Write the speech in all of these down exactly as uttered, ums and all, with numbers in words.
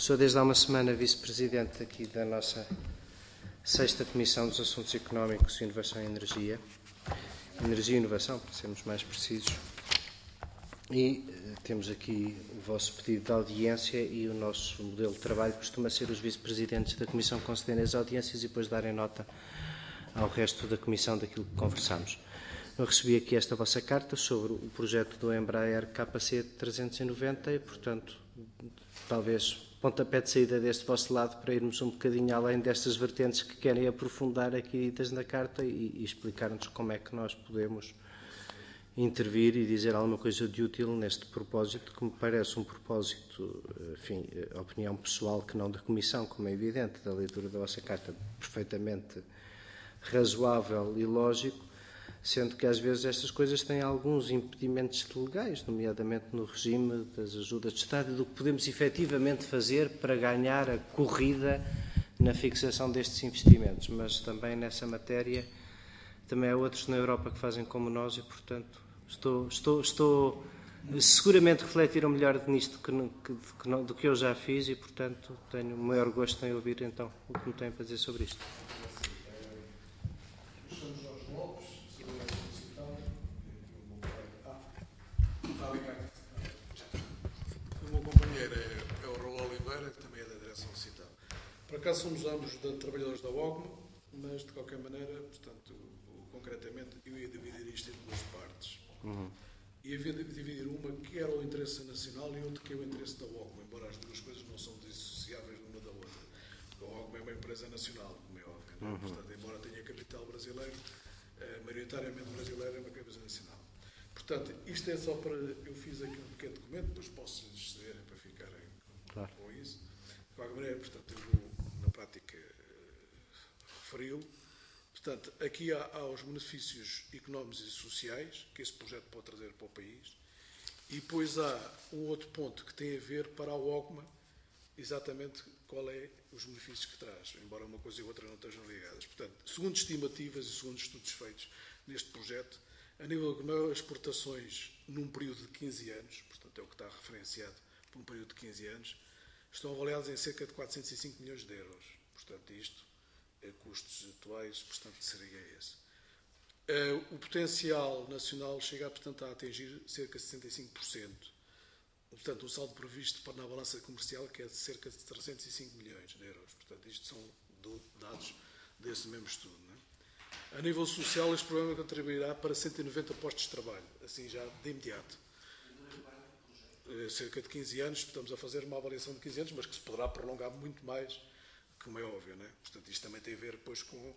Sou desde há uma semana vice-presidente aqui da nossa sexta Comissão dos Assuntos Económicos, Inovação e Energia. Energia e Inovação, para sermos mais precisos. E uh, temos aqui o vosso pedido de audiência e o nosso modelo de trabalho costuma ser os vice-presidentes da Comissão concederem as audiências e depois darem nota ao resto da Comissão daquilo que conversamos. Eu recebi aqui esta vossa carta sobre o projeto do Embraer K C trezentos e noventa e, portanto, talvez pontapé de saída deste vosso lado para irmos um bocadinho além destas vertentes que querem aprofundar aqui ditas na carta e, e explicar-nos como é que nós podemos intervir e dizer alguma coisa de útil neste propósito, que me parece um propósito, enfim, opinião pessoal que não da Comissão, como é evidente, da leitura da vossa carta, perfeitamente razoável e lógico, sendo que às vezes estas coisas têm alguns impedimentos legais, nomeadamente no regime das ajudas de Estado e do que podemos efetivamente fazer para ganhar a corrida na fixação destes investimentos. Mas também nessa matéria também há outros na Europa que fazem como nós e, portanto, estou, estou, estou seguramente refletiram melhor nisto que, que, que não, do que eu já fiz e, portanto, tenho o maior gosto em ouvir então o que me têm para dizer sobre isto. Por acaso somos ambos de trabalhadores da O G M, mas de qualquer maneira, portanto, concretamente, eu ia dividir isto em duas partes. Uhum. Ia dividir uma que era o interesse nacional e outra que é o interesse da O G M, embora as duas coisas não são dissociáveis uma da outra. A O G M é uma empresa nacional, como é óbvio, não é? Uhum. Portanto, embora tenha capital brasileiro, maioritariamente brasileiro é uma empresa nacional. Portanto, isto é só para... Eu fiz aqui um pequeno documento, depois posso exceder para ficarem claro. Com isso. De qualquer maneira, portanto, eu vou, na prática, referi-lo. Portanto, aqui há, há os benefícios económicos e sociais que esse projeto pode trazer para o país. E depois há um outro ponto que tem a ver para a O G M, exatamente qual é os benefícios que traz, embora uma coisa e outra não estejam ligadas. Portanto, segundo estimativas e segundo estudos feitos neste projeto, a nível de exportações num período de quinze anos, portanto é o que está referenciado por um período de quinze anos, estão avaliados em cerca de quatrocentos e cinco milhões de euros. Portanto, isto, a custos atuais, portanto, seria esse. O potencial nacional chega, portanto, a atingir cerca de sessenta e cinco por cento. Portanto, o saldo previsto para na balança comercial que é de cerca de trezentos e cinco milhões de euros. Portanto, isto são dados desse mesmo estudo. Não é? A nível social, este programa contribuirá para cento e noventa postos de trabalho, assim já de imediato. Cerca de quinze anos, estamos a fazer uma avaliação de quinze anos, mas que se poderá prolongar muito mais, como é óbvio, não é? Portanto, isto também tem a ver depois com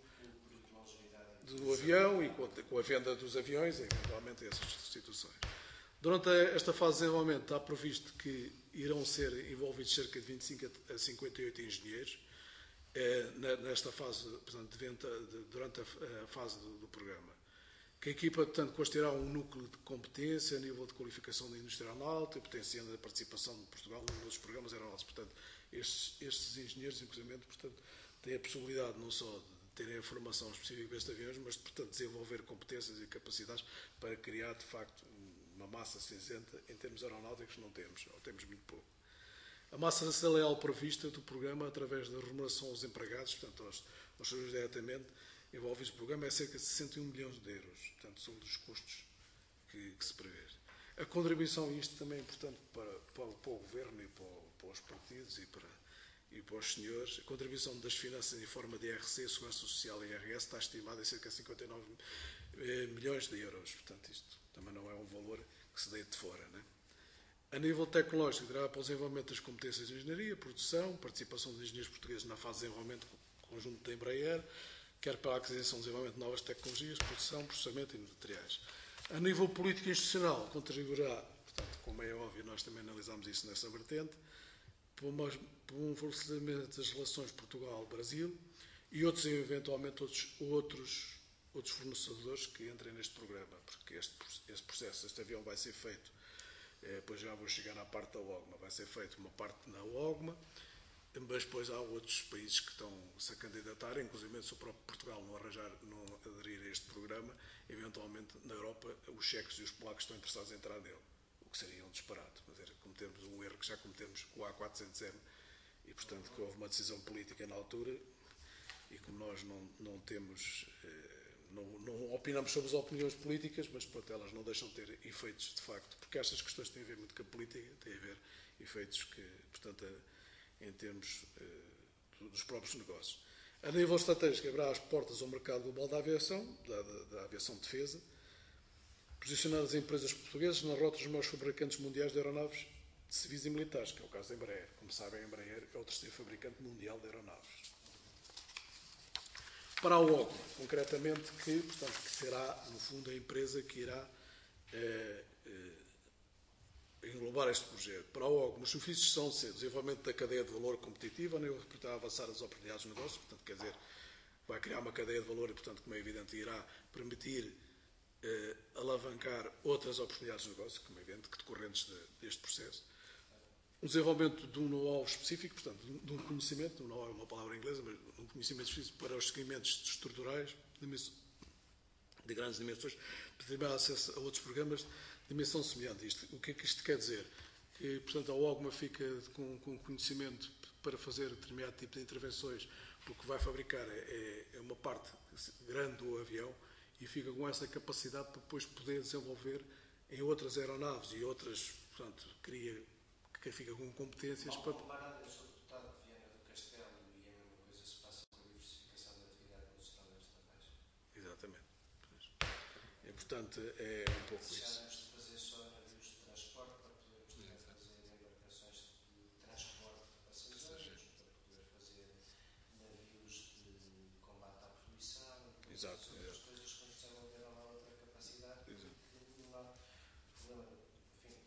do avião e com, com a venda dos aviões, e eventualmente essas situações. Durante esta fase de desenvolvimento está previsto que irão ser envolvidos cerca de vinte e cinco a cinquenta e oito engenheiros eh, nesta fase, portanto, de venda, de, durante a, a fase do, do programa. Que a equipa, portanto, constituirá um núcleo de competência a nível de qualificação da indústria aeronáutica, potenciando a participação de Portugal nos programas aeronáuticos. Portanto, estes, estes engenheiros, inclusive, portanto, têm a possibilidade não só de terem a formação específica para estes aviões, mas de, portanto, desenvolver competências e capacidades para criar, de facto, uma massa cinzenta em termos aeronáuticos não temos, ou temos muito pouco. A massa salarial prevista do programa, através da remuneração aos empregados, portanto, aos, aos senhores diretamente, envolvidos no programa é cerca de sessenta e um milhões de euros. Portanto, são dos custos que, que se prevê. A contribuição, e isto também é importante para, para, para o Governo e para, para os partidos e para, e para os senhores, a contribuição das finanças em forma de I R C, Segurança Social e I R S está estimada em cerca de cinquenta e nove milhões de euros. Portanto, isto também não é um valor que se deite de fora. Não é? A nível tecnológico, irá para o desenvolvimento das competências de engenharia, produção, participação dos engenheiros portugueses na fase de desenvolvimento conjunto da Embraer, quer para a aquisição e desenvolvimento de novas tecnologias, produção, processamento e materiais. A nível político e institucional, contribuirá, portanto, como é óbvio, nós também analisámos isso nessa vertente, por, uma, por um fortalecimento das relações Portugal-Brasil e outros, eventualmente, outros, outros, outros fornecedores que entrem neste programa, porque este, este processo, este avião vai ser feito, eh, depois já vou chegar à parte da O G M A, vai ser feito uma parte na O G M A, mas depois há outros países que estão-se a candidatar, inclusive se o próprio Portugal não arranjar, não aderir a este programa, eventualmente na Europa os checos e os polacos estão interessados em entrar nele, o que seria um disparate, mas era cometermos um erro que já cometemos com o A quatrocentos M e, portanto, que houve uma decisão política na altura, e como nós não, não temos, não, não opinamos sobre as opiniões políticas, mas, pronto, elas não deixam de ter efeitos, de facto, porque estas questões têm a ver muito com a política, têm a ver efeitos que, portanto, em termos dos próprios negócios. A nível estratégico, abrirá as portas ao mercado global da aviação, da, da, da aviação de defesa, posicionando as empresas portuguesas nas rotas dos maiores fabricantes mundiais de aeronaves de civis e militares, que é o caso da Embraer. Como sabem, a Embraer é o terceiro fabricante mundial de aeronaves. Para a O G M, concretamente, que, portanto, que será, no fundo, a empresa que irá eh, eh, englobar este projeto. Para a O G M, os benefícios são o desenvolvimento da cadeia de valor competitiva, nem a avançar as oportunidades de negócio, portanto, quer dizer, vai criar uma cadeia de valor e, portanto, como é evidente, irá permitir eh, alavancar outras oportunidades de negócio, como é evidente, que decorrentes de, deste processo. O desenvolvimento de um know-how específico, portanto, de um conhecimento, um know-how é uma palavra inglesa, mas de um conhecimento específico para os segmentos estruturais de grandes dimensões, para ter acesso a outros programas de dimensão semelhante. Isto, o que é que isto quer dizer? Que, portanto, a O G M A fica com, com conhecimento para fazer determinado tipo de intervenções, porque o que vai fabricar é, é uma parte grande do avião e fica com essa capacidade para depois poder desenvolver em outras aeronaves e outras, portanto, cria, que fica com competências Mal para... comparado, eu sou deputado de Viana do Castelo e a mesma coisa se passa com a diversificação da atividade nos estados também. Exatamente. E, portanto, é um pouco isso. Deixámos de fazer só navios de transporte para podermos também fazer embarcações de transporte de passageiros, para poder fazer navios de combate à poluição, Exato. outras coisas que nos desenvolveram uma outra capacidade. Exato. Que não há problema, enfim,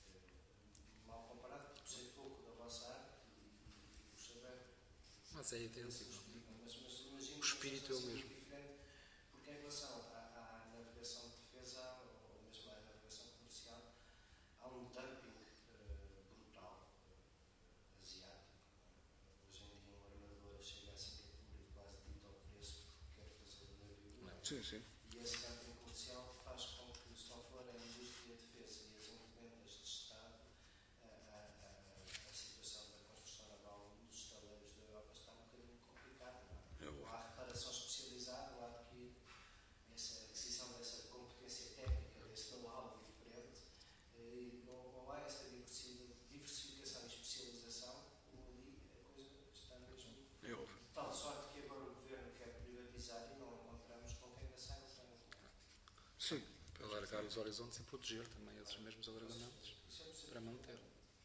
mal comparado, sei pouco da vossa arte e, e por saber. Mas é idêntico. Mas, mas imagino O espírito é o que mesmo. diferente, porque em relação à, à navegação de defesa, ou mesmo à navegação comercial, há um dumping uh, brutal uh, asiático. Hoje em dia um armador chega assim que é quase dito ao preço porque quer fazer o navio. Sim, sim. E esse dumping comercial faz com que, se não for a indústria de defesa e as encomendas de Estado, a, a, a, a situação da construção naval dos estaleiros da Europa está um bocadinho complicada. Não, não há reparação especializada, não há adquirir essa aquisição dessa competência técnica, desse know-how diferente, e não, não há essa diversificação e especialização, como ali a coisa está mesmo. É óbvio. Tal sorte que agora o governo quer privatizar e não encontramos com quem da sai. Sim. Alargar os horizontes e proteger também esses mesmos alargamentos para manter.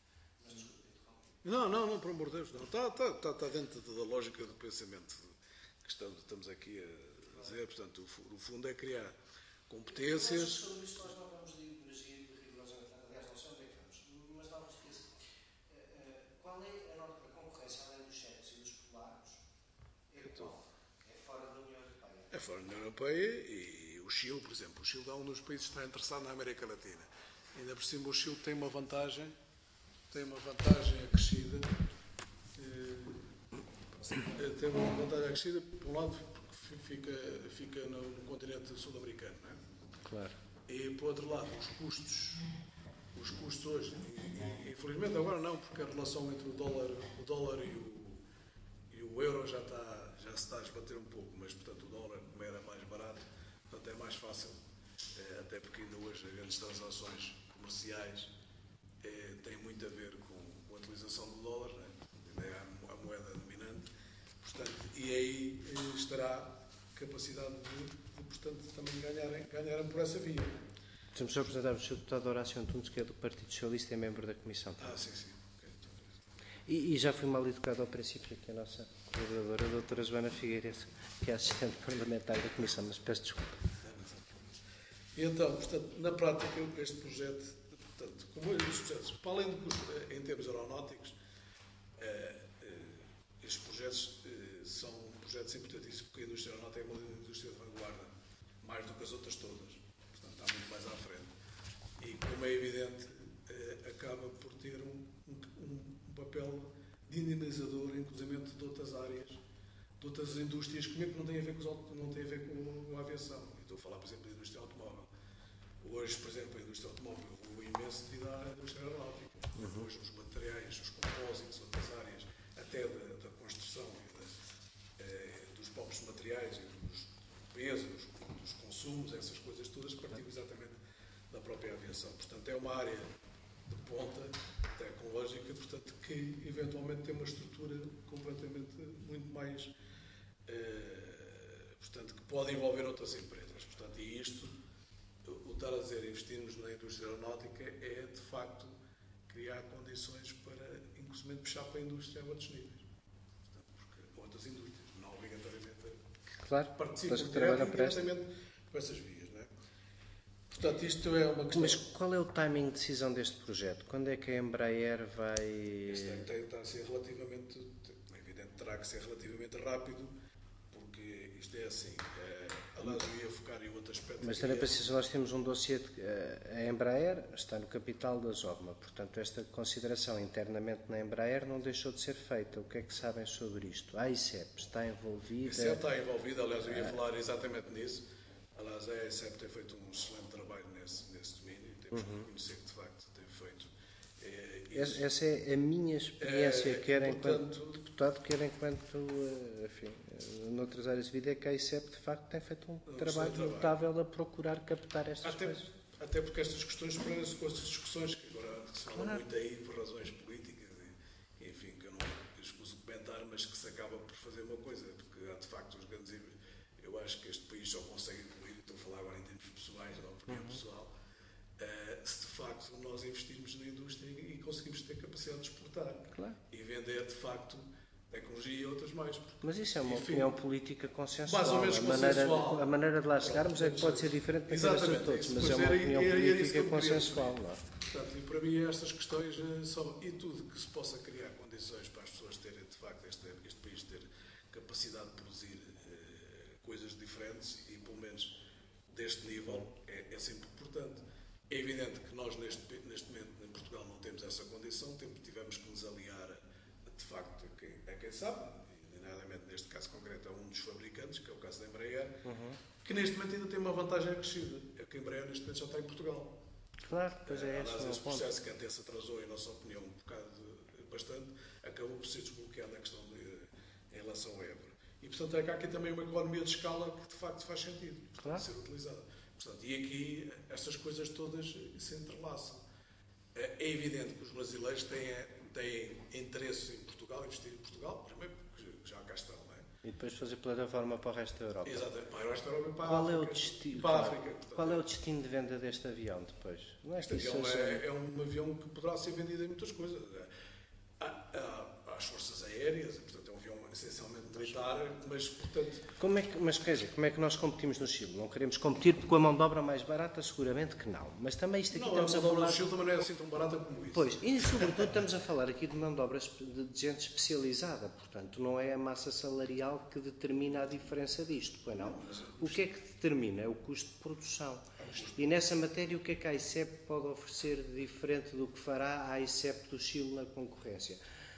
Não, não, não, por amor de Deus, não. Está, está, está, está dentro da lógica do pensamento que estamos, estamos aqui a dizer. Portanto, o fundo é criar competências. Mas sobre isto nós não vamos dirigir rigorosamente, aliás, não sei onde é que vamos, mas não vamos esquecer. Qual é a nota da concorrência além dos cheques e dos polacos? É qual? É fora da União Europeia. É fora da União Europeia e o Chile, por exemplo. O Chile é um dos países que está interessado na América Latina. Ainda por cima, o Chile tem uma vantagem, tem uma vantagem acrescida. Eh, tem uma vantagem acrescida, por um lado, porque fica, fica no, no continente sul-americano, não é? Claro. E, por outro lado, os custos, os custos hoje, e, e, infelizmente agora não, porque a relação entre o dólar, o dólar e, o, e o euro já, está, já se está a esbater um pouco, mas, portanto, o dólar, como era mais barato, portanto, é mais fácil, é, até porque ainda hoje as grandes transações comerciais é, têm muito a ver com, com a utilização do dólar, né? É a, a moeda dominante, portanto, e aí estará capacidade de, de portanto, também ganharem, ganharem por essa via. Podemos só apresentar o senhor deputado Horácio Antunes, que é do Partido Socialista e é membro da Comissão. Ah, sim, sim. Okay. E, e já fui mal educado ao princípio aqui a nossa colaboradora, a doutora Joana Figueiredo, que é assistente parlamentar da Comissão, mas peço desculpa. E então, portanto, na prática, este projeto, portanto, como eu disse, para além de que, em termos aeronáuticos, eh, eh, estes projetos eh, são projetos importantíssimos, porque a indústria aeronáutica é uma indústria de vanguarda, mais do que as outras todas, portanto, está muito mais à frente. E, como é evidente, eh, acaba por ter um, um, um papel dinamizador, inclusive de outras áreas, de outras indústrias, que mesmo não têm a ver com, não têm a, ver com, com a aviação. Eu estou a falar, por exemplo, da indústria automóvel. Hoje, por exemplo, a indústria automóvel evoluiu imenso devido à indústria aeronáutica. Uhum. Hoje, os materiais, os compósitos, outras áreas, até aviação. Portanto, é uma área de ponta tecnológica, portanto, que eventualmente tem uma estrutura completamente muito mais, eh, portanto, que pode envolver outras empresas. Portanto, e isto, o estar a dizer investirmos na indústria aeronáutica é, de facto, criar condições para, inclusive, puxar para a indústria a outros níveis. Portanto, porque outras indústrias, não obrigatoriamente Claro, participam que trabalham para esta. diretamente com essas vias. Não é? Portanto, isto é uma questão... Mas qual é o timing de decisão deste projeto? Quando é que a Embraer vai... Este tem, tem, está a ser relativamente... É evidente, terá que ser relativamente rápido, porque isto é assim. É, aliás, eu ia focar em outro aspecto. Mas também preciso, nós temos um dossiê, de, a Embraer está no capital da Zogma, portanto esta consideração internamente na Embraer não deixou de ser feita. O que é que sabem sobre isto? A AICEP está envolvida? A AICEP está envolvida, aliás, eu ia falar exatamente nisso. Aliás, a AICEP tem feito um excelente trabalho nesse, nesse domínio, temos uhum. que reconhecer que de facto tem feito. É, isso, essa é a minha experiência, é, quer portanto, enquanto deputado, quer enquanto, enfim, noutras áreas de vida, é que a AICEP de facto tem feito um, um trabalho notável a procurar captar estas até, coisas. Até porque estas questões prendem-se com estas discussões que agora se falam claro. muito aí por razões políticas, e, enfim, que eu não escuso comentar, mas que se acaba por fazer uma coisa, porque há de facto os grandes. Eu acho que este país só consegue evoluir, estou a falar agora em termos pessoais, não opinião uhum. pessoal, uh, se de facto nós investirmos na indústria e conseguimos ter capacidade de exportar claro. e vender de facto tecnologia e outras mais. Porque, mas isso é uma enfim, opinião política consensual. Mais ou menos a, consensual. Maneira de, a maneira de lá chegarmos é que pode ser diferente para a cabeça de todos, mas é uma opinião era, era política consensual. Não é? Portanto, e para mim estas questões são, e tudo que se possa criar condições para as pessoas terem, de facto, este, este país ter capacidade de produzir uh, coisas diferentes e, pelo menos, deste nível, é, é sempre importante. É evidente que nós, neste, neste momento, em Portugal, não temos essa condição, tivemos que nos aliar, de facto, a quem, a quem sabe, nomeadamente neste caso concreto, a um dos fabricantes, que é o caso da Embraer, uhum. que neste momento ainda tem uma vantagem acrescida, é que a Embraer neste momento já está em Portugal. Claro, pois é. Aliás, esse processo que até se atrasou, em nossa opinião, um bocado de, bastante, acabou por ser desbloqueado na questão de, em relação ao Évora. E, portanto, é que há aqui também uma economia de escala que, de facto, faz sentido claro. ser utilizada. Portanto, e aqui, estas coisas todas se entrelaçam. É evidente que os brasileiros têm, têm interesse em Portugal, investir em Portugal, primeiro porque já cá estão, não é? E depois fazer plataforma para o resto da Europa. Exatamente, para o resto da Europa e para qual a é o África. destino, para a claro, África, portanto, qual é o destino de venda deste avião depois? Não é este que avião seja... é, é um avião que poderá ser vendido em muitas coisas. Há, há, há as forças aéreas, portanto é um avião essencialmente militar, mas portanto... Como é que, mas quer dizer, como é que nós competimos no Chile? Não queremos competir com a mão de obra mais barata? Seguramente que não. Mas também isto aqui não, estamos a a mão de obra falar... do Chile também não é assim tão barata como isso. Pois, e sobretudo estamos a falar aqui de mão de obra de gente especializada, portanto não é a massa salarial que determina a diferença disto, pois não? O que é que determina? É o custo de produção. E nessa matéria o que é que a AICEP pode oferecer de diferente do que fará a AICEP do Chile na concorrência?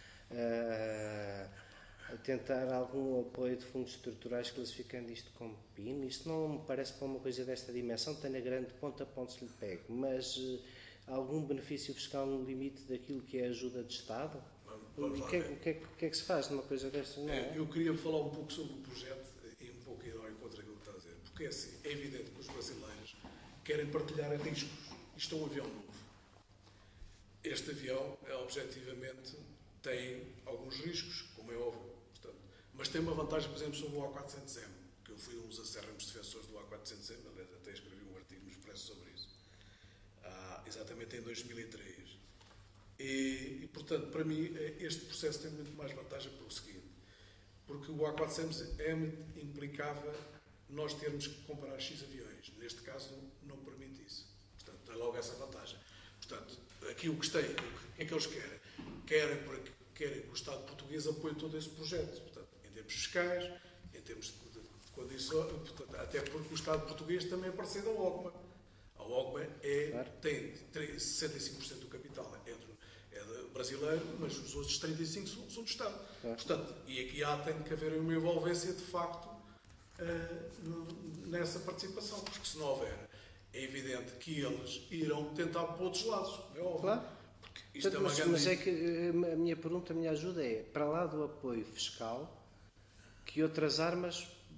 Uh, a tentar algum apoio de fundos estruturais classificando isto como P I M. Isto não me parece para uma coisa desta dimensão, tem a grande ponta a ponto se lhe pego, mas uh, algum benefício fiscal no limite daquilo que é ajuda de Estado? Vamos o, lá, que é, né? o, que é, o que é que se faz numa coisa desta? Não é? Eu queria falar um pouco sobre o projeto e um pouco ir ao encontro daquilo que está a dizer, porque é assim, é evidente que os brasileiros querem partilhar riscos. Isto é um avião novo. Este avião, é, objetivamente, tem alguns riscos, como é óbvio, portanto, mas tem uma vantagem, por exemplo, sobre o A quatrocentos M, que eu fui um dos acérrimos defensores do A quatrocentos M, aliás, até escrevi um artigo no Expresso sobre isso, ah, exatamente em dois mil e três. E, e, portanto, para mim, este processo tem muito mais vantagem pelo seguinte, porque o A quatrocentos M implicava nós termos que comprar X aviões. Neste caso, não, não permite isso. Portanto, tem logo essa vantagem. Portanto, aqui o que tem, o que é que eles querem? Querem, porque, querem que o Estado português apoie todo esse projeto. Portanto, em termos fiscais, em termos de, de, de condições, portanto, até porque o Estado português também é parceiro da OCMA. A OCMA é, claro. tem, tem sessenta e cinco por cento do capital é, do, é do brasileiro, mas os outros trinta e cinco por cento são, são do Estado. Claro. Portanto, e aqui há, tem que haver uma envolvência, de facto, uh, nessa participação, porque se não houver, é evidente que eles irão tentar para outros lados, é óbvio. Claro. Isto Portanto, é uma mas, grande... mas é que a minha pergunta, a minha ajuda é, para lá do apoio fiscal, que outras armas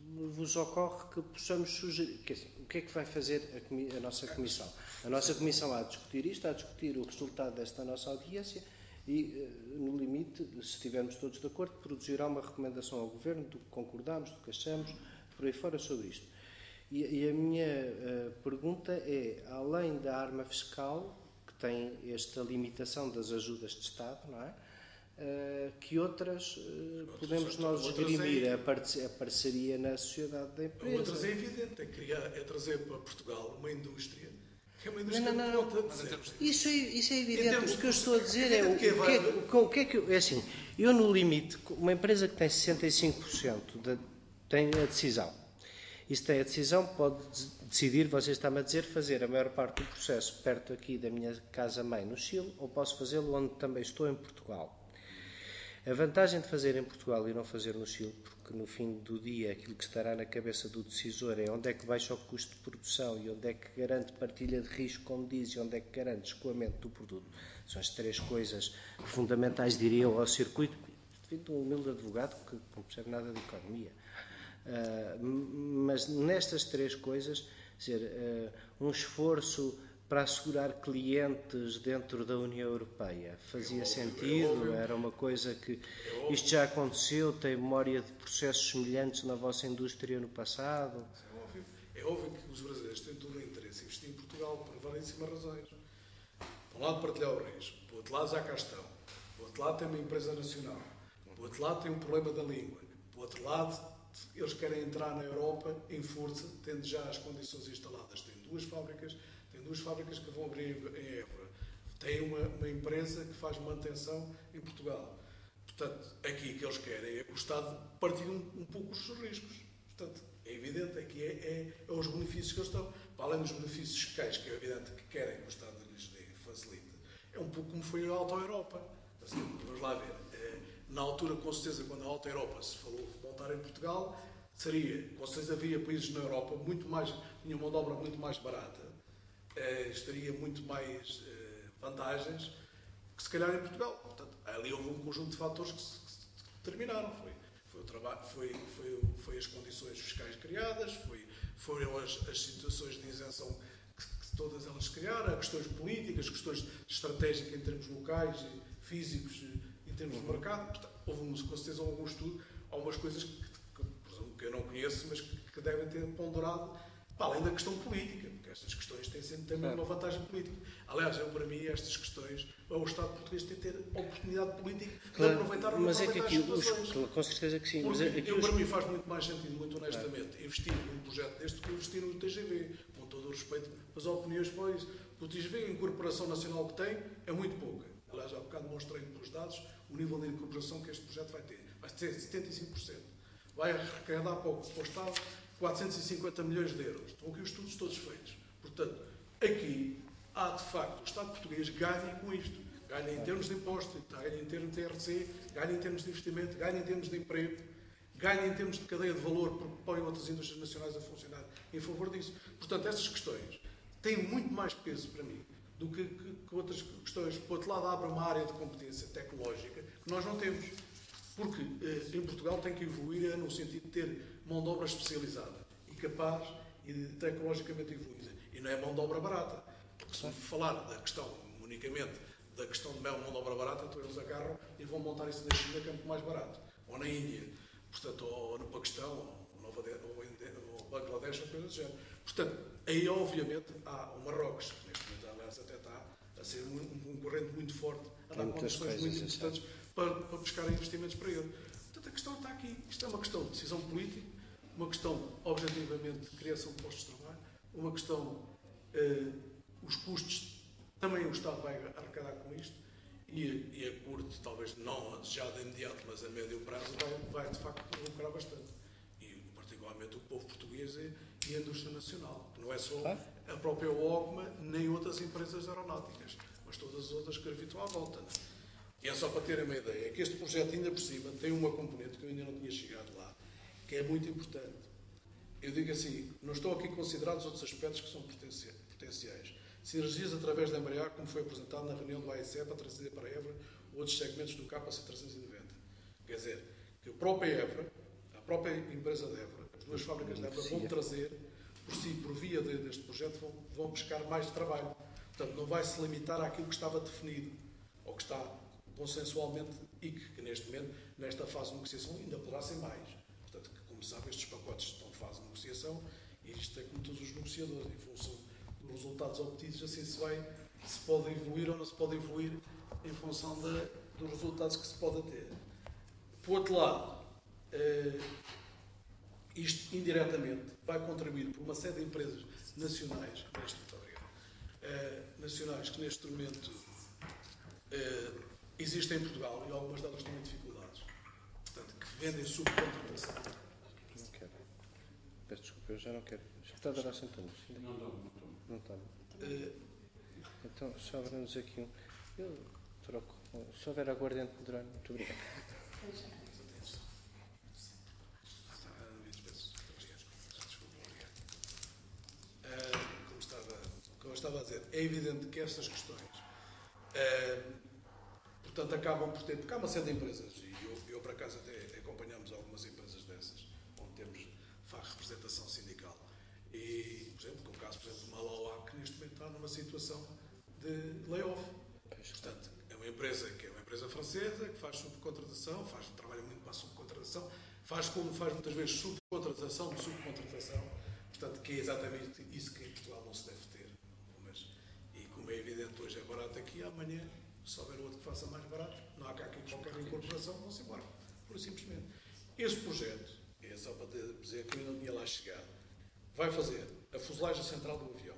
vos ocorre que possamos sugerir. Que, assim, o que é que vai fazer a, a nossa Comissão? A nossa Comissão há de discutir isto, há de discutir o resultado desta nossa audiência e, no limite, se estivermos todos de acordo, produzirá uma recomendação ao Governo do que concordamos, do que achamos, por aí fora sobre isto. E, e a minha uh, pergunta é, além da arma fiscal, que tem esta limitação das ajudas de Estado, não é? Uh, que outras uh, podemos nós esgrimir? É... A, par a parceria na sociedade da empresa. Outras é evidente, é, criar, é trazer para Portugal uma indústria que é uma indústria não, não, não, não. De isso, é, isso é evidente. termos, o que eu estou a dizer é o, o, que é, o, o que é que eu, é assim, eu no limite, uma empresa que tem sessenta e cinco por cento de, tem a decisão. E se tem a decisão, pode decidir, você está-me a dizer, fazer a maior parte do processo perto aqui da minha casa-mãe no Chile, ou posso fazê-lo onde também estou, em Portugal. A vantagem de fazer em Portugal e não fazer no Chile, porque no fim do dia aquilo que estará na cabeça do decisor é onde é que baixa o custo de produção e onde é que garante partilha de risco, como diz, e onde é que garante escoamento do produto. São as três coisas fundamentais, diria eu, ao circuito, de um humilde advogado que não percebe nada de economia. Uh, mas nestas três coisas, quer dizer, uh, um esforço para assegurar clientes dentro da União Europeia fazia é sentido? óbvio, Era uma coisa que... É isto já aconteceu? Tem memória de processos semelhantes na vossa indústria no passado? É óbvio, é óbvio que os brasileiros têm todo o interesse em investir em Portugal por variedíssimas razões. De um lado, partilhar o risco. Do outro lado, já cá estão. Do outro lado, tem uma empresa nacional. Do outro lado, tem um problema da língua. Do outro lado, eles querem entrar na Europa em força, tendo já as condições instaladas. Tem duas fábricas... Tem duas fábricas que vão abrir em Évora. Tem uma, uma empresa que faz manutenção em Portugal. Portanto, aqui o que eles querem é que o Estado partilhe um, um pouco os seus riscos. Portanto, é evidente, aqui é, é, é os benefícios que eles estão. Para além dos benefícios fiscais, que é evidente que querem que o Estado lhes dê, facilite, é um pouco como foi a Alta Europa. Assim, vamos lá ver. É, na altura, com certeza, quando a Alta Europa se falou de montar em Portugal, seria, com certeza havia países na Europa muito mais, tinham mão de obra muito mais barata. Uh, estaria muito mais uh, vantagens que se calhar em Portugal. Portanto, ali houve um conjunto de fatores que se, que se determinaram. Foi, foi, o trabalho, foi, foi, foi as condições fiscais criadas, foi, foram as, as situações de isenção que, que todas elas criaram, questões políticas, questões estratégicas em termos locais e físicos, em termos de mercado. Portanto, houve com certeza algum estudo, algumas coisas que, que, que, que eu não conheço, mas que, que devem ter ponderado, para além da questão política, porque estas questões têm sempre também uma vantagem política. Aliás, eu, para mim, estas questões, o Estado português tem que ter oportunidade política de claro, aproveitar, mas aproveitar é que aqui, as situações. Os, com certeza que sim. Porque Mas é que eu, os... para mim, faz muito mais sentido, muito honestamente, claro, investir num projeto deste do que investir no T G V, com todo o respeito às opiniões para isso. O T G V, a incorporação nacional que tem, é muito pouca. Aliás, há bocado mostrei pelos dados o nível de incorporação que este projeto vai ter. Vai ter setenta e cinco por cento. Vai arrecadar para o, para o Estado quatrocentos e cinquenta milhões de euros. Estão aqui os estudos todos feitos. Portanto, aqui há, de facto, o Estado português ganha com isto. Ganha em termos de impostos, ganha em termos de I R C, ganha em termos de investimento, ganha em termos de emprego, ganha em termos de cadeia de valor, porque põe outras indústrias nacionais a funcionar em favor disso. Portanto, essas questões têm muito mais peso para mim do que, que, que outras questões. Por outro lado, abre uma área de competência tecnológica que nós não temos. Porque eh, em Portugal tem que evoluir no sentido de ter mão de obra especializada e capaz e tecnologicamente evoluída. E não é mão de obra barata. Porque se falar da questão, unicamente, da questão de mão de obra barata, então eles agarram e vão montar isso na China, que é muito mais barato. Ou na Índia. Portanto, ou no Paquistão, ou, Nova de, ou, em, ou Bangladesh, ou coisa do género. Portanto, aí, obviamente, há o Marrocos, que neste momento, aliás, até está a ser um, um concorrente muito forte, a dar condições muito importantes para, para buscar investimentos para ele. Portanto, a questão está aqui. Isto é uma questão de decisão política, uma questão, objetivamente, de criação de postos de trabalho, uma questão, eh, os custos, também o Estado vai arrecadar com isto, e, e a curto, talvez não já de imediato, mas a médio prazo, vai, vai de facto lucrar bastante. E, particularmente, o povo português e, e a indústria nacional. Não é só a própria OGMA, nem outras empresas aeronáuticas, mas todas as outras que gravitam à volta. Não é? E é só para terem uma ideia, é que este projeto, ainda por cima, tem uma componente que eu ainda não tinha chegado lá, que é muito importante. Eu digo assim, não estão aqui considerados outros aspectos que são potenciais. Sinergias através da Embraer, como foi apresentado na reunião do A E C E para trazer para a Évora outros segmentos do K C trezentos e noventa. Quer dizer, que a própria Évora, a própria empresa de Évora, as duas fábricas de Évora vão trazer, por si, por via de, deste projeto, vão, vão buscar mais trabalho. Portanto, não vai se limitar àquilo que estava definido, ou que está consensualmente, e que, que neste momento, nesta fase de negociação, ainda poderá ser mais. Portanto, que, como sabe, estes pacotes estão em fase de negociação, e isto é como todos os negociadores, em função dos resultados obtidos, assim se vai, se pode evoluir ou não se pode evoluir em função de, dos resultados que se pode ter. Por outro lado, eh, isto indiretamente vai contribuir por uma série de empresas nacionais, neste, muito obrigado, eh, nacionais que neste momento eh, existem em Portugal, e algumas delas têm dificuldades, portanto, que vendem subcontratação. Não quero. Peço desculpa, eu já não quero. Já está a dar às Antunes? Não estou, não estou. Não está. Eh, Então, sobra-nos aqui um. Eu troco. Se houver aguardente de drone, muito obrigado. Como estava, como eu estava a dizer, é evidente que estas questões, eh, portanto, acabam por ter, porque há uma série de empresas, e eu, eu por acaso até acompanhamos algumas empresas dessas, onde temos, faz representação sindical, e, por exemplo, com o caso, por exemplo, de Malauá, que neste momento está numa situação de layoff. Portanto, é uma empresa que é uma empresa francesa, que faz subcontratação, faz, trabalha muito para a subcontratação, faz como faz muitas vezes subcontratação de subcontratação, portanto, que é exatamente isso que em Portugal não se deve ter. Mas, e como é evidente, hoje é barato aqui, amanhã, se houver outro que faça mais barato, não há cá aqui qualquer incorporação, vão-se embora, por simplesmente. Este projeto, é só para dizer que eu não tinha lá chegado, vai fazer a fuselagem central do avião.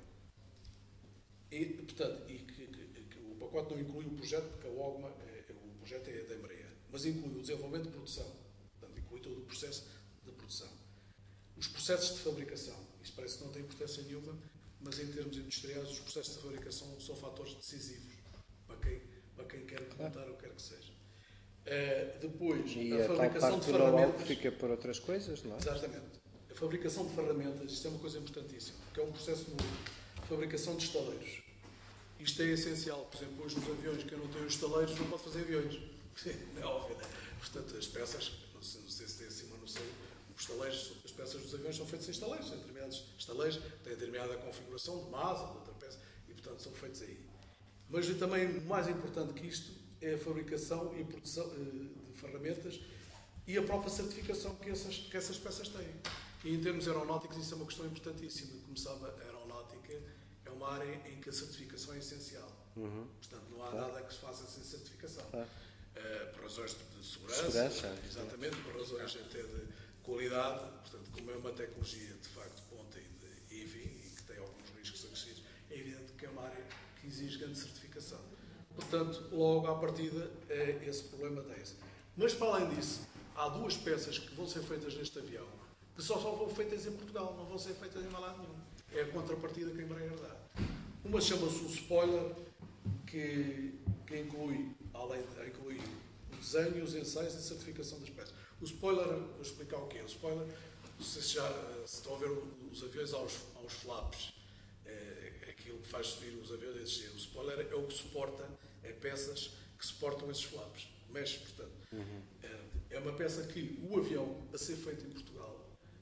E, portanto, e que, que, que o pacote não inclui o projeto, porque a OGMA, é, o projeto é da Embraer, mas inclui o desenvolvimento de produção, portanto, inclui todo o processo de produção. Os processos de fabricação, isso parece que não tem importância nenhuma, mas em termos industriais, os processos de fabricação são fatores decisivos para quem, para quem quer montar ou quer que seja. Uh, depois, E a, a tal fabricação parte de do know-how ferramentas. fica por outras coisas, não é? Exatamente. A fabricação de ferramentas, isto é uma coisa importantíssima, porque é um processo novo. Fabricação de estaleiros. Isto é essencial. Por exemplo, hoje nos aviões, quem não tem os estaleiros não pode fazer aviões. É óbvio, né? Portanto, as peças, não sei, não sei se tem assim uma noção, os estaleiros, as peças dos aviões são feitas em estaleiros, em determinados estaleiros, têm determinada configuração de massa, de outra peça, e portanto são feitos aí. Mas também, mais importante que isto, é a fabricação e a produção de ferramentas e a própria certificação que essas, que essas peças têm. E em termos aeronáuticos, isso é uma questão importantíssima. Como sabe, a aeronáutica é uma área em que a certificação é essencial. Uhum. Portanto, não há claro. nada que se faça sem certificação. Claro. Uh, por razões de segurança, segurança exatamente, por razões até de qualidade, portanto, como é uma tecnologia de facto ponta e de I V I e que tem alguns riscos acrescidos, é evidente que é uma área que exige grande certificação. Portanto, logo à partida, é, esse problema tem-se. Mas, para além disso, há duas peças que vão ser feitas neste avião que só, só vão feitas em Portugal, não vão ser feitas em lado nenhum. É a contrapartida que a Embraer dá. Uma chama-se o spoiler, que, que inclui, além de inclui o desenho, os ensaios e a certificação das peças. O spoiler, vou explicar o que é. O spoiler, não sei se já se estão a ver os aviões aos, aos flaps, é, aquilo que faz subir os aviões a descer. O spoiler é o que suporta, é peças que suportam esses flaps. Mexe, portanto. Uhum. É, é uma peça que o avião, a ser feito em Portugal,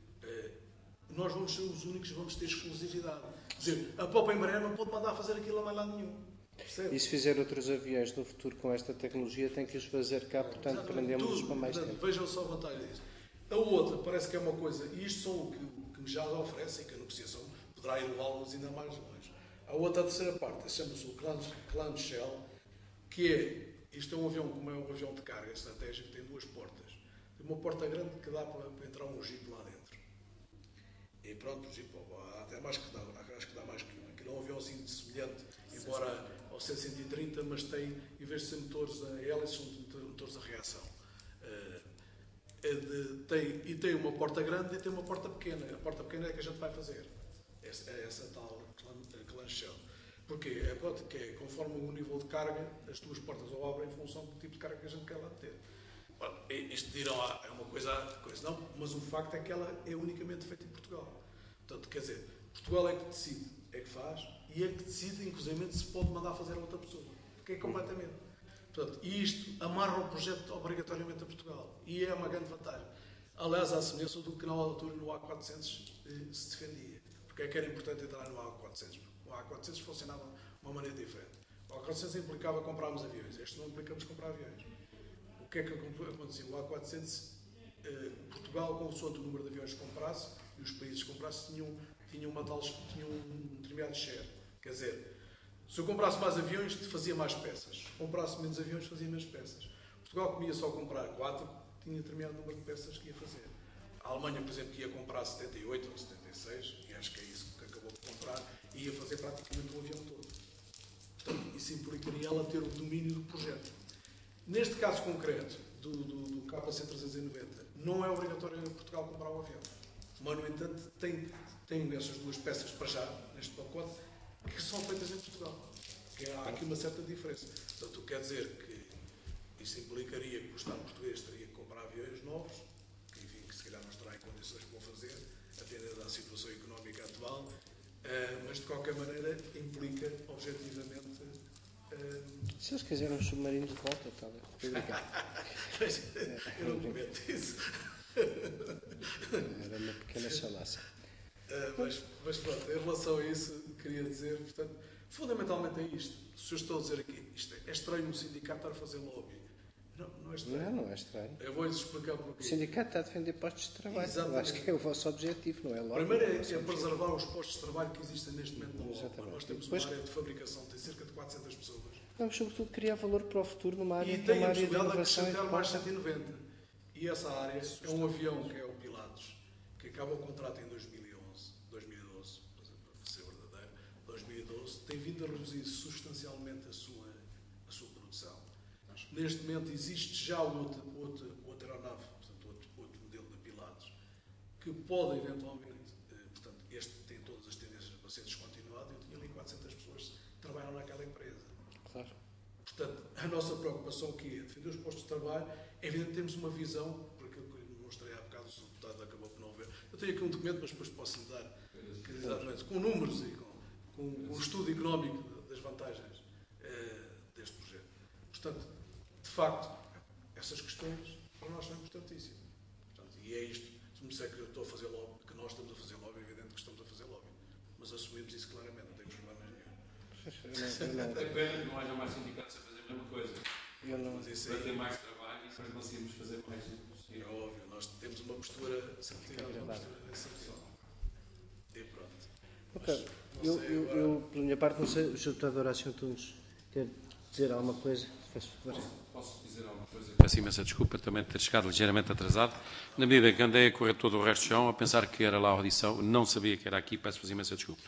nós vamos ser os únicos que vamos ter exclusividade. Quer dizer, a própria Embraer não pode mandar fazer aquilo a mais lado nenhum. Percebe? E se fizer outros aviões no futuro com esta tecnologia, tem que os fazer cá, portanto, prendemos-os para mais tempo. Vejam só a vantagem disso. A outra parece que é uma coisa, e isto são o que, que já oferecem, que a negociação poderá elevá-los ainda mais longe. A outra, a terceira parte, chama-se o clamshell, que é, isto é um avião, como é um avião de carga estratégico, tem duas portas. Tem uma porta grande que dá para, para entrar um jeep lá dentro. E pronto, o Jeep, até mais que dá, acho que dá mais que um. Aquilo é um aviãozinho semelhante, embora ao C cento e trinta, mas tem, em vez de ser motores a hélice, são motores a reação. Uh, é de, tem, e tem uma porta grande e tem uma porta pequena. A porta pequena é que a gente vai fazer. Essa, é essa tal clamshell. Porquê? É, pronto, que é, conforme o nível de carga, as duas portas ou abrem em função do tipo de carga que a gente quer lá ter. Isto dirão, é uma coisa, coisa, não, mas o facto é que ela é unicamente feita em Portugal. Portanto, quer dizer, Portugal é que decide, é que faz, e é que decide, inclusive, se pode mandar fazer a outra pessoa. Porque é completamente. Portanto, e isto amarra o projeto obrigatoriamente a Portugal. E é uma grande vantagem. aliás, à semelhança do que na altura no A quatrocentos eh, se defendia. Porque é que era importante entrar no A quatrocentos? O A quatrocentos funcionava de uma maneira diferente. O A quatrocentos implicava comprarmos aviões. Este não implicamos comprar aviões. O que é que aconteceu? O A quatrocentos, eh, Portugal, consoante o número de aviões que comprasse, e os países que comprassem, tinham, tinham, uma tal, tinham um determinado share. Quer dizer, se eu comprasse mais aviões, fazia mais peças. Se comprasse menos aviões, fazia menos peças. Portugal comia só comprar quatro, tinha determinado número de peças que ia fazer. A Alemanha, por exemplo, que ia comprar setenta e oito ou setenta e seis, e acho que é isso que acabou por comprar, e ia fazer praticamente o avião todo. Portanto, isso implicaria ela ter o domínio do projeto. Neste caso concreto, do, do, do K C trezentos e noventa, não é obrigatório Portugal comprar o avião. Mas, no entanto, tem, tem essas duas peças para já, neste pacote, que são feitas em Portugal. Que há aqui uma certa diferença. Portanto, quer dizer que isso implicaria que o Estado português teria que comprar aviões novos, que, enfim, que se calhar não estará em condições para o fazer, atendendo à situação económica atual, uh, mas de qualquer maneira implica, objetivamente. Uh... Se eles quiserem um submarino de volta, está bem. Eu não comento isso. Era uma pequena chalaça. Uh, mas, mas pronto, em relação a isso, queria dizer, portanto, fundamentalmente é isto. Se eu estou a dizer aqui, isto é, é estranho um sindicato estar a fazer lobby. Não, não é estranho. Não, não é estranho. Eu vou-lhes explicar porquê. O sindicato está a defender postos de trabalho. Exatamente. Eu acho que é o vosso objetivo, não é lobby. Primeiro é, é, é preservar os postos de trabalho que existem neste momento no Exatamente. Nós temos Depois, uma área de fabricação, tem cerca de quatrocentas pessoas. vamos, sobretudo, criar valor para o futuro numa área, E tem numa a área de possibilidade de inovação e de acrescentar mais ponta. cento e noventa. E essa área é um avião que é o Pilatos, que acaba o contrato em dois mil e onze, dois mil e doze, para ser verdadeiro, dois mil e doze, tem vindo a reduzir substancialmente a sua, a sua produção. Neste momento existe já outra, outra, outra aeronave, portanto, outro, outro modelo de Pilatos, que pode eventualmente, eh, portanto, este tem todas as tendências para ser descontinuado. Eu tinha ali quatrocentas pessoas que trabalham naquela empresa. Claro. Portanto, a nossa preocupação aqui é defender os postos de trabalho. É evidente que temos uma visão, por aquilo que mostrei há bocado, o senhor deputado acabou por não ver. Eu tenho aqui um documento, mas depois posso lhe dar, que, exatamente, com números e com, com, com um estudo económico das vantagens eh, deste projeto. Portanto, de facto, essas questões para nós são importantíssimas. Portanto, e é isto. Se me disser que eu estou a fazer lobby, que nós estamos a fazer lobby, é evidente que estamos a fazer lobby. Mas assumimos isso claramente, não temos problemas nenhum. Eu não, É pena que não haja mais sindicatos a fazer a mesma coisa. eu não, Mas isso Para ter aí mais trabalho e para conseguirmos fazer mais. é óbvio. Nós temos uma postura, sempre tivemos uma postura nesse sentido. E pronto. Ok. Não Eu, sei eu, agora. eu, pela minha parte, não sei, o senhor Deputado Horácio Antunes quer dizer alguma coisa? Faz favor. Posso, posso dizer alguma coisa? Peço imensa desculpa também de ter chegado ligeiramente atrasado. Na medida em que andei a correr todo o resto do chão, a pensar que era lá a audição, não sabia que era aqui, peço-vos imensa desculpa.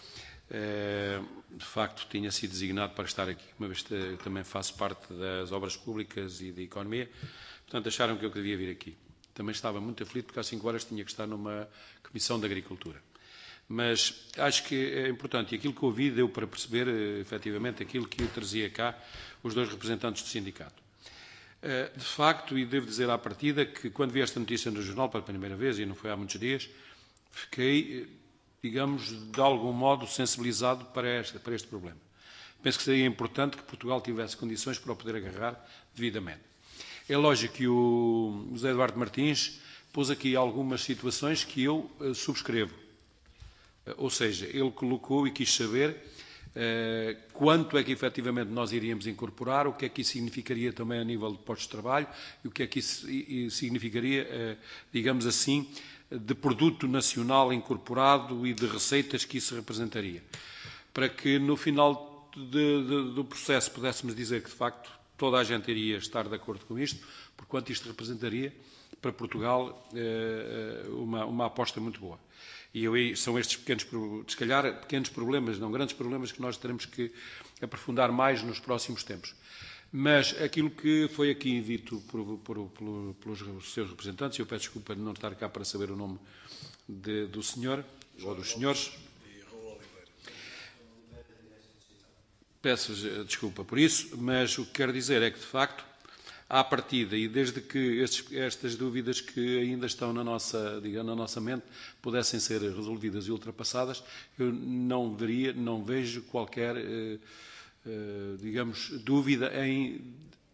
É, de facto, tinha sido designado para estar aqui, uma vez que também faço parte das obras públicas e da economia, portanto acharam que eu devia vir aqui. Também estava muito aflito porque às cinco horas tinha que estar numa comissão de agricultura. Mas acho que é importante, e aquilo que ouvi deu para perceber, efetivamente, aquilo que eu trazia cá os dois representantes do sindicato. De facto, e devo dizer à partida, que quando vi esta notícia no jornal pela primeira vez, e não foi há muitos dias, fiquei, digamos, de algum modo sensibilizado para este, para este problema. Penso que seria importante que Portugal tivesse condições para o poder agarrar devidamente. É lógico que o José Eduardo Martins pôs aqui algumas situações que eu uh, subscrevo. Uh, ou seja, ele colocou e quis saber uh, quanto é que efetivamente nós iríamos incorporar, o que é que isso significaria também a nível de postos de trabalho e o que é que isso significaria, uh, digamos assim, de produto nacional incorporado e de receitas que isso representaria. Para que no final de, de, do processo pudéssemos dizer que, de facto, toda a gente iria estar de acordo com isto, por quanto isto representaria para Portugal uma, uma aposta muito boa. E eu, são estes pequenos, se calhar, pequenos problemas, não grandes problemas, que nós teremos que aprofundar mais nos próximos tempos. Mas aquilo que foi aqui dito por, por, por, pelos seus representantes, eu peço desculpa de não estar cá para saber o nome de, do senhor, ou dos senhores. Peço desculpa por isso, mas o que quero dizer é que, de facto, à partida, e desde que estes, estas dúvidas que ainda estão na nossa, digamos, na nossa mente pudessem ser resolvidas e ultrapassadas, eu não veria, não vejo qualquer, eh, eh, digamos, dúvida em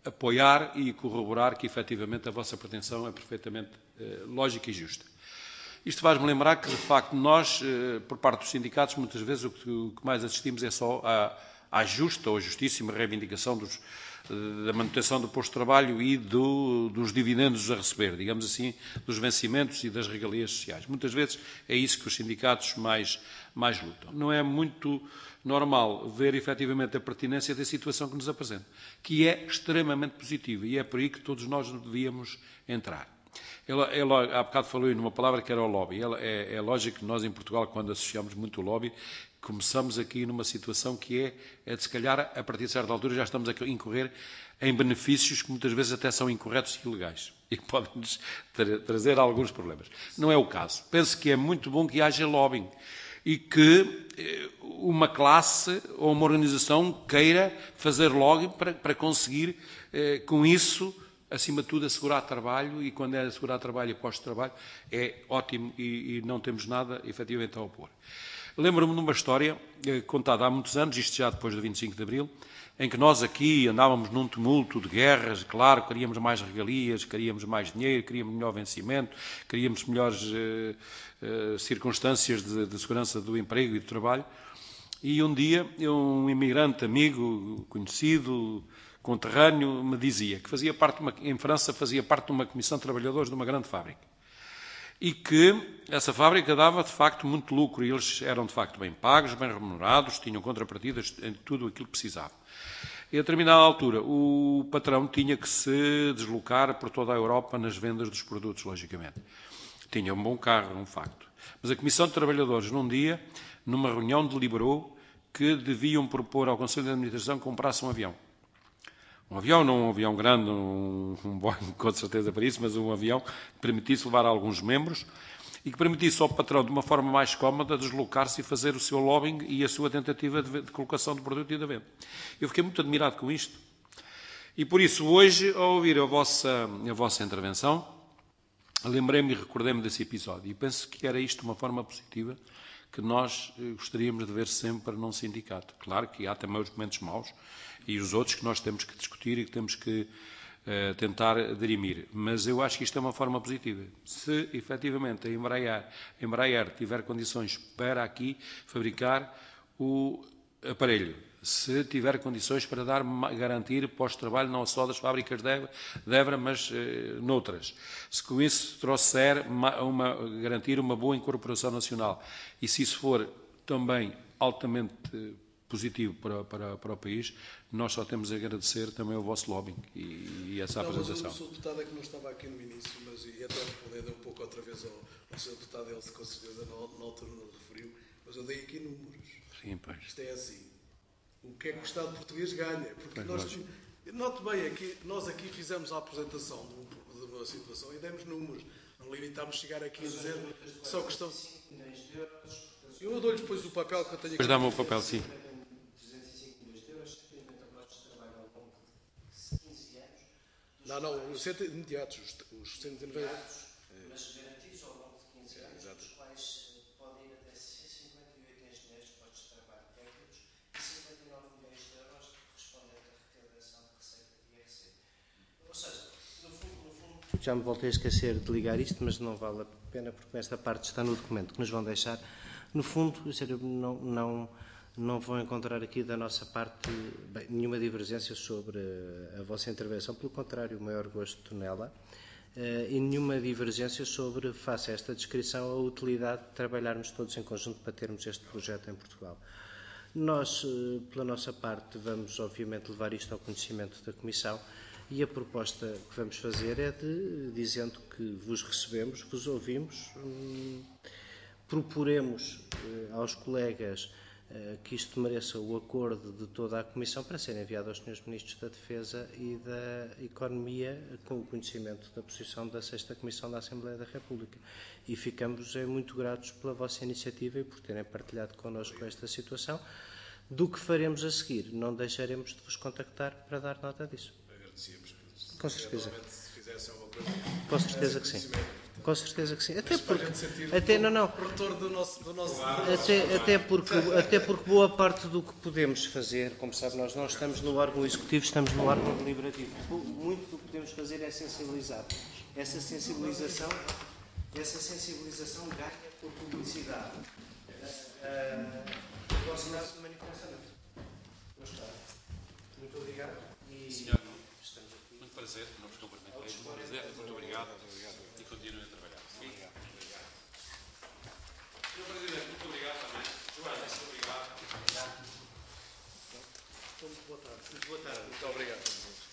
apoiar e corroborar que, efetivamente, a vossa pretensão é perfeitamente eh, lógica e justa. Isto faz-me lembrar que, de facto, nós, eh, por parte dos sindicatos, muitas vezes o que, o que mais assistimos é só à, à justa ou justíssima reivindicação dos, da manutenção do posto de trabalho e do, dos dividendos a receber, digamos assim, dos vencimentos e das regalias sociais. Muitas vezes é isso que os sindicatos mais, mais lutam. Não é muito normal ver efetivamente a pertinência da situação que nos apresenta, que é extremamente positiva e é por aí que todos nós devíamos entrar. Ele, ele, há bocado falou numa palavra que era o lobby. Ele, é, é lógico que nós em Portugal, quando associamos muito o lobby, começamos aqui numa situação que é, é de se calhar, a partir de certa altura já estamos a incorrer em benefícios que muitas vezes até são incorretos e ilegais e que podem-nos tra trazer alguns problemas. Não é o caso. Penso que é muito bom que haja lobbying e que eh, uma classe ou uma organização queira fazer lobbying para, para conseguir, eh, com isso, acima de tudo, assegurar trabalho, e quando é assegurar trabalho e postos de trabalho, é ótimo e, e não temos nada, efetivamente, a opor. Lembro-me de uma história eh, contada há muitos anos, isto já depois do vinte e cinco de Abril, em que nós aqui andávamos num tumulto de guerras, claro, queríamos mais regalias, queríamos mais dinheiro, queríamos melhor vencimento, queríamos melhores eh, eh, circunstâncias de, de segurança do emprego e do trabalho. E um dia, um imigrante amigo, conhecido, conterrâneo, me dizia que fazia parte de uma, em França fazia parte de uma comissão de trabalhadores de uma grande fábrica. E que essa fábrica dava, de facto, muito lucro. E eles eram, de facto, bem pagos, bem remunerados, tinham contrapartidas em tudo aquilo que precisavam. E a determinada altura, o patrão tinha que se deslocar por toda a Europa nas vendas dos produtos, logicamente. Tinha um bom carro, um facto. Mas a Comissão de Trabalhadores, num dia, numa reunião, deliberou que deviam propor ao Conselho de Administração que comprasse um avião. Um avião, não um avião grande, um, um Boeing com certeza para isso, mas um avião que permitisse levar alguns membros e que permitisse ao patrão, de uma forma mais cómoda, deslocar-se e fazer o seu lobbying e a sua tentativa de, de colocação do produto e da venda. Eu fiquei muito admirado com isto. E por isso, hoje, ao ouvir a vossa, a vossa intervenção, lembrei-me e recordei-me desse episódio. E penso que era isto uma forma positiva que nós gostaríamos de ver sempre num sindicato. Claro que há também os momentos maus e os outros que nós temos que discutir e que temos que uh, tentar dirimir. Mas eu acho que isto é uma forma positiva. Se, efetivamente, a Embraer, a Embraer tiver condições para aqui fabricar o aparelho, se tiver condições para dar, garantir pós-trabalho não só das fábricas de Évora, mas uh, noutras. Se com isso trouxer uma, uma, garantir uma boa incorporação nacional e se isso for também altamente uh, positivo para, para, para o país, nós só temos a agradecer também o vosso lobbying e, e essa não, apresentação. Mas o, o deputado é que não estava aqui no início, mas e até respondendo um pouco outra vez ao, ao senhor deputado, ele com certeza na, na altura não referiu, mas eu dei aqui números. Sim, pois. Isto é assim. O que é que o Estado português ganha? Porque pois, nós, note bem, aqui, nós aqui fizemos a apresentação de, um, de uma situação e demos números. Não limitámos chegar aqui a dizer que só questão. Eu dou-lhes depois o papel que eu tenho aqui. Depois dá-me o papel, sim. Não, não, os cento imediatos, os cento e noventa. Mas garantidos ao longo de quinze anos, dos quais podem ir até cinquenta e oito engenheiros de postos de trabalho técnicos e cinquenta e nove milhões de euros correspondente à recaudação de receita de I R C. Ou seja, no fundo, no fundo... Já me voltei a esquecer de ligar isto, mas não vale a pena porque esta parte está no documento que nos vão deixar. No fundo, não... não Não vão encontrar aqui da nossa parte bem, nenhuma divergência sobre a vossa intervenção, pelo contrário, o maior gosto nela, uh, e nenhuma divergência sobre, face a esta descrição, a utilidade de trabalharmos todos em conjunto para termos este projeto em Portugal. Nós, uh, pela nossa parte, vamos obviamente levar isto ao conhecimento da Comissão e a proposta que vamos fazer é de, dizendo que vos recebemos, vos ouvimos, um, proporemos uh, aos colegas que isto mereça o acordo de toda a Comissão para ser enviado aos senhores Ministros da Defesa e da Economia com o conhecimento da posição da sexta Comissão da Assembleia da República. E ficamos muito gratos pela vossa iniciativa e por terem partilhado connosco esta situação. Do que faremos a seguir, não deixaremos de vos contactar para dar nota disso. Agradecíamos. Com certeza. Se fizessem alguma coisa. Com certeza que sim. Com certeza que sim. Até Para a porque, gente sentir até, não, não, o retorno do nosso, do nosso até, até, porque, até porque boa parte do que podemos fazer, como sabe, nós não estamos no órgão executivo, estamos no órgão deliberativo. Muito do que podemos fazer é sensibilizar. Essa sensibilização, essa sensibilização ganha por publicidade. O vosso caso de manifestamento. Muito obrigado. E Senhor, muito prazer, não vos cumprimentei. Muito prazer, muito obrigado e continuem a trabalhar. Sim. Senhor Presidente, muito obrigado também. Joana, muito obrigado. Muito boa tarde. Muito boa tarde. Muito obrigado.